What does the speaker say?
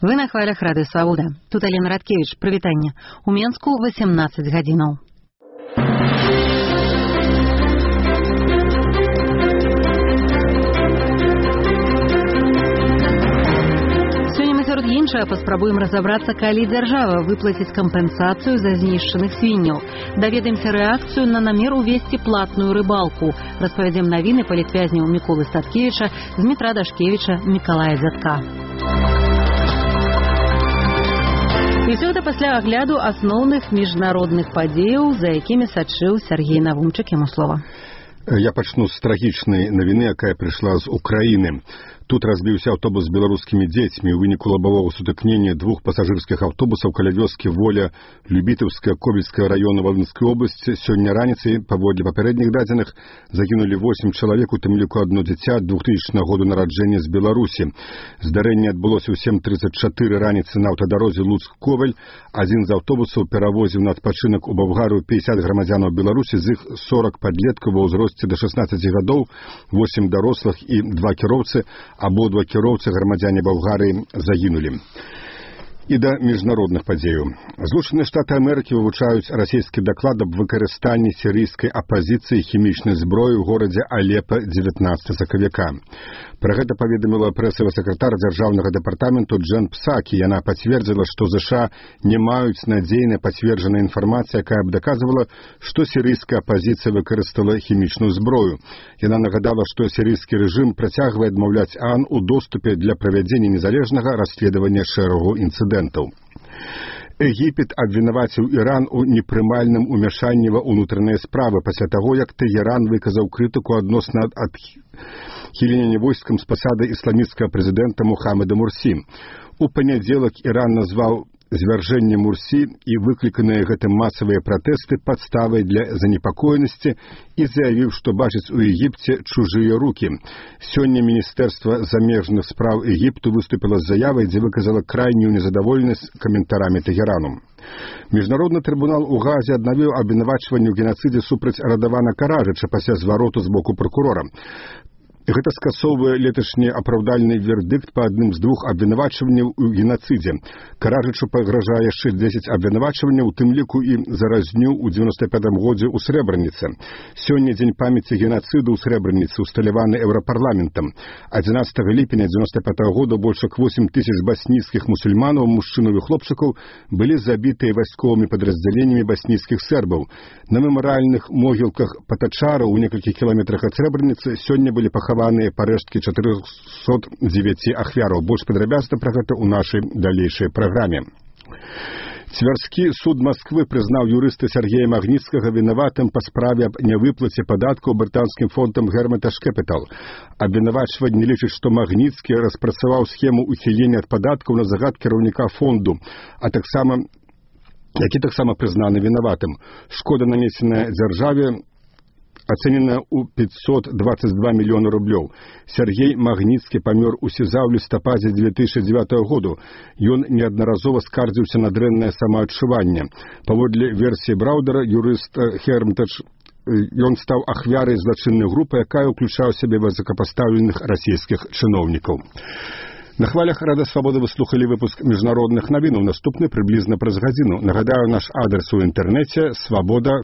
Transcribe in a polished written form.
Вы на хвалях Рады Свабода. Тут Алена Радкевич. Прывітанне. У Менску 18 гадзінаў. Сярод іншага паспрабуем разабрацца, калі дзяржава выплаціць кампенсацыю за знішчаных свінняў. Даведаемся рэакцыю на намер увесці платную рыбалку. Распавядзем навіны палітвязняў Міколы Статкевіча, Дмітра Дашкевіча, Мікалая Дзядка. І ўсё гэта пасля агляду асноўных міжнародных падзеяў, за якімі сачыў Сергей Навумчык. Яму слова. Я пачну з трагічнай навіны, якая прыйшла з Украіны. Тут разбіўся аўтобус з беларускімі дзецьмі. У выніку лабавога сутыкнення двух пасажырскіх аўтобусаў каля вёскі Воля Любітаўская Ковельскага раёна Волынскай обласці сёння раніцай, паводле папярэдніх дадзеных, загінулі 8 чалавек, у тым ліку одно дзіця 2000 году нараджэння з Беларусі. Здарэнне адбылося ў 7:34 раніцы на аўтадарозе Луцк-Ковель. Адзін з аўтобусаў перавозіў на адпачынак у Балгару 50 грамадзянаў Беларусі, з іх 40 падлеткаў ва ўзросце да 16 гадоў, 8 дарослых і 2 кіроўцы. Абодва кіроўцы грамадзяне Балгарыі загінулі. І да міжнародных падзеяў. Злучаныя Штаты Амерыкі вывучаюць расійскі даклад аб выкарыстанні сірыйскай апазіцыі хімічнай зброі ў горадзе Алепа 19 сакавіка. Пра гэта паведаміла прэсавы сакратар дзяржаўнага дэпартаменту Джен Псакі. Яна пацвердзіла, што ЗША не маюць надзейнай пацверджанай інфармацыі, якая б даказвала, што сірыйская апазіцыя выкарыстала хімічную зброю. Яна нагадала, што сірыйскі рэжым працягвае адмаўляць ААН у доступе для правядзення незалежнага расследавання шэрагу інцыдэнтаў. Егіпет абвінаваціў Іран у непрымальным умяшанні ва ўнутраныя справы пасля таго, як Тэгеран выказаў крытыку адносна адхілення войскам з пасады ісламісцкага прэзідэнта Мухаммеда Мурсі. У панядзелак Іран назваў звяржэнне Мурсі і выкліканыя гэтым масавыя пратэсты падставай для занепакоенасці і заявіў, што бачыць у Егіпце чужыя рукі. Сёння Міністэрства замежных спраў Егіпту выступіла з заявай, дзе выказала крайнюю незадаволенасць каментарамі Тегерану. Міжнародны трыбунал у Газе аднавіў абвінавачванне ў генацыдзе супраць Радавана Караджыча пасля звароту з боку пракурора. Гэта скасоўвае леташні апраўдальны вердыкт па адным з двух абвінавачванняў у генацыдзе. Караджычу пагражае яшчэ 10 абвінавачванняў, у тым ліку і за разню ў 95 годзе ў Срэбраніцы. Сёння дзень памяці генацыду ў Срэбраніцы усталяваны Еўрапарламентам. 11 ліпеня 95 года больш як 8 тысяч баснійскіх мусульманаў, мужчынаў і хлопчыкаў былі забітыя вайсковымі падраздзяленнямі баснійскіх сербаў. На мемарыяльных могілках патачараў у некалькіх кіламетрах ад Срэбраніцы сёння былі пахаваныя парэшткі 409 ахвяраў. Больш падрабязна пра гэта ў нашай далейшай праграме. Цвярскі суд Масквы прызнаў юрыста Сергея Магніцкага вінаватым па справе аб нявыплаце падаткаў брытанскім фондам Hermitage Capital. Абвінавачванне лічыць, што Магніцкі распрацаваў схему ухілення ад падаткаў на загад кіраўніка фонду, які таксама прызнаны вінаватым. Шкода, нанесеная дзяржаве, ацэнена ў 522 мільёны рублёў. Сергей Магніцкі памёр у СІЗА ў лістападзе 2009 году. Ён неаднаразова скардзіўся на дрэннае самаадчуванне. Паводле версіі Браўдера, юрыст Hermitage, ён стаў ахвярай злачыннай групы, якая ўключае ў сябе высокапастаўленых расійскіх чыноўнікаў. На хвалях Рада Свабода вы слухалі выпуск міжнародных навінаў. Наступны прыблізна праз гадзіну. Нагадаю, наш адрес у інтэрнэце свабода.